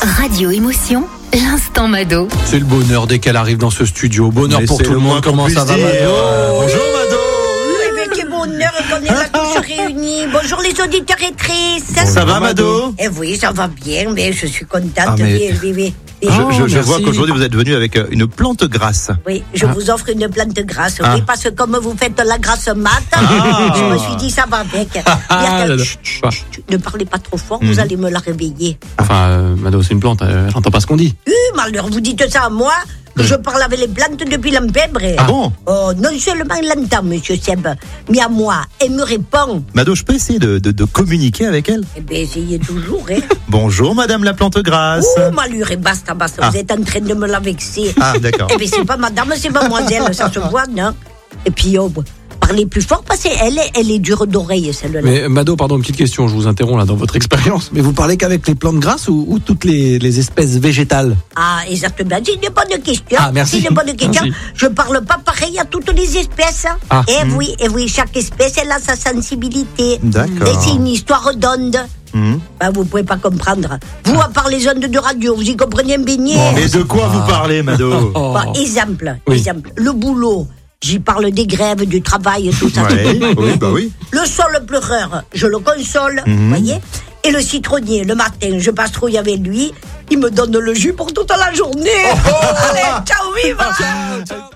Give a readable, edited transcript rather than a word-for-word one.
Radio Émotion, l'instant Mado. C'est le bonheur dès qu'elle arrive dans ce studio. Bonheur Mais pour c'est tout le monde. Comment ça va, Mado? Bonjour Mado. Oui, mais quel bonheur qu'on est là tous réunis. Bonjour les auditeurs et auditrices. Ça va Mado? Eh oui, ça va bien, mais je suis contente. Ah, mais- Oui. Je vois merci. qu'aujourd'hui vous êtes venu avec une plante grasse. Oui, je vous offre une plante grasse. Ah. Oui, parce que comme vous faites la grasse mat, je me suis dit ça va avec. Chut, ne parlez pas trop fort, vous allez me la réveiller. Enfin, Mado, c'est une plante. Elle n'entend pas ce qu'on dit. Malheur, vous dites ça à moi que je parle avec les plantes depuis l'empèbre. Ah bon? Oh, non seulement elle l'entend, monsieur Seb, mais à moi, elle me répond. Mado, je peux essayer de communiquer avec elle? Eh bien, essayez toujours, hein. Bonjour Madame la plante grasse. Ouh, malheur, et basta, Ah. vous êtes en train de me la vexer. Ah d'accord. Eh bien, c'est pas madame, c'est mademoiselle, ça se voit, non? Et puis, parlez plus fort, parce qu'elle est dure d'oreille, celle-là. Mais Mado, pardon, une petite question. Je vous interromps là dans votre expérience. Mais vous parlez qu'avec les plantes grasses ou toutes les espèces végétales? Ah, exactement, c'est une bonne question. Ah, merci. C'est une bonne question. Merci. Je parle pas pareil à toutes les espèces. Ah. Eh oui, chaque espèce, elle a sa sensibilité. D'accord. Et c'est une histoire d'ondes. Mhm. Ben, vous pouvez pas comprendre. Vous, à part les ondes de radio, vous y comprenez un beignet. Mais de quoi vous parlez Mado? Oh. Bon, exemple, Oui. le boulot. J'y parle des grèves, du travail, tout ça. Ouais, oui, bah oui. Le sol pleureur, je le console, Mhm. voyez. Et le citronnier, le matin, je patrouille avec lui. Il me donne le jus pour toute la journée. Allez, ciao, viva!